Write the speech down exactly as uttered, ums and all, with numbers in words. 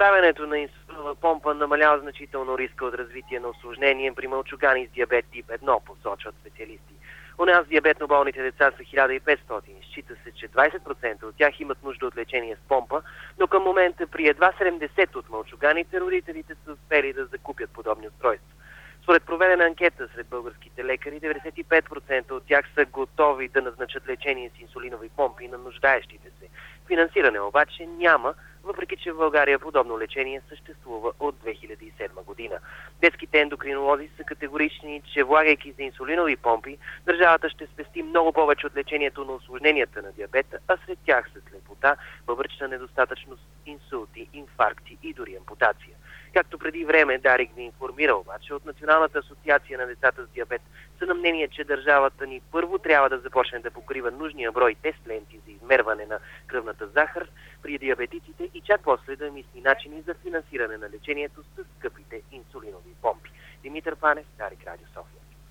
Поставянето на инсулинова помпа намалява значително риска от развитие на осложнение при мълчугани с диабет тип едно, посочват специалисти. У нас диабетно болните деца са хиляда и петстотин. Счита се, че двадесет процента от тях имат нужда от лечение с помпа, но към момента при едва седемдесет от мълчуганите родителите са успели да закупят подобни устройства. Според проведена анкета сред българските лекари, деветдесет и пет процента от тях са готови да назначат лечение с инсулинови помпи на нуждаещите се. Финансиране обаче няма, въпреки че в България подобно лечение съществува от две хиляди и седма година. Детските ендокринолози са категорични, че влагайки за инсулинови помпи, държавата ще спести много повече от лечението на осложненията на диабета, а сред тях са слепота, бъбречна недостатъчност, инсулти, инфаркти и дори ампутация. Както преди време Дарик ни информира обаче, от Националната асоциация на децата с диабет са на мнение, че държавата ни първо трябва да започне да покрива нужния брой тест ленти за измерване на кръвната захар при диабетиците и чак после да мисли начини за финансиране на лечението с скъпите инсулинови помпи. Димитър Панев, Дарик, Радио София.